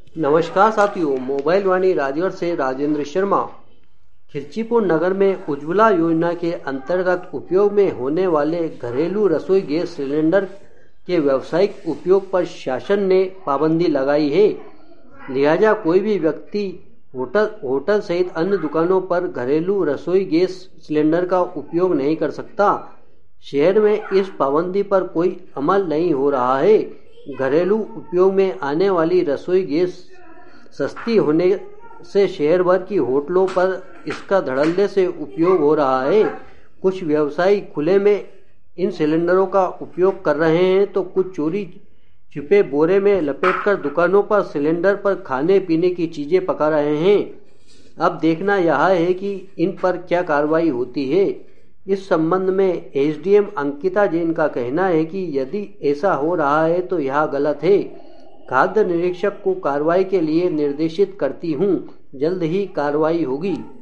नमस्कार साथियों, मोबाइल वाणी राजगढ़ से राजेंद्र शर्मा। खिलचीपुर नगर में उज्ज्वला योजना के अंतर्गत उपयोग में होने वाले घरेलू रसोई गैस सिलेंडर के व्यावसायिक उपयोग पर शासन ने पाबंदी लगाई है। लिहाजा कोई भी व्यक्ति होटल सहित अन्य दुकानों पर घरेलू रसोई गैस सिलेंडर का उपयोग नहीं कर सकता। शहर में इस पाबंदी पर कोई अमल नहीं हो रहा है। घरेलू उपयोग में आने वाली रसोई गैस सस्ती होने से शहर भर की होटलों पर इसका धड़ल्ले से उपयोग हो रहा है। कुछ व्यवसायी खुले में इन सिलेंडरों का उपयोग कर रहे हैं तो कुछ चोरी छिपे बोरे में लपेटकर दुकानों पर सिलेंडर पर खाने पीने की चीजें पका रहे हैं। अब देखना यह है कि इन पर क्या कार्रवाई होती है। इस संबंध में एसडीएम अंकिता जैन का कहना है कि यदि ऐसा हो रहा है तो यह गलत है। खाद्य निरीक्षक को कार्रवाई के लिए निर्देशित करती हूँ, जल्द ही कार्रवाई होगी।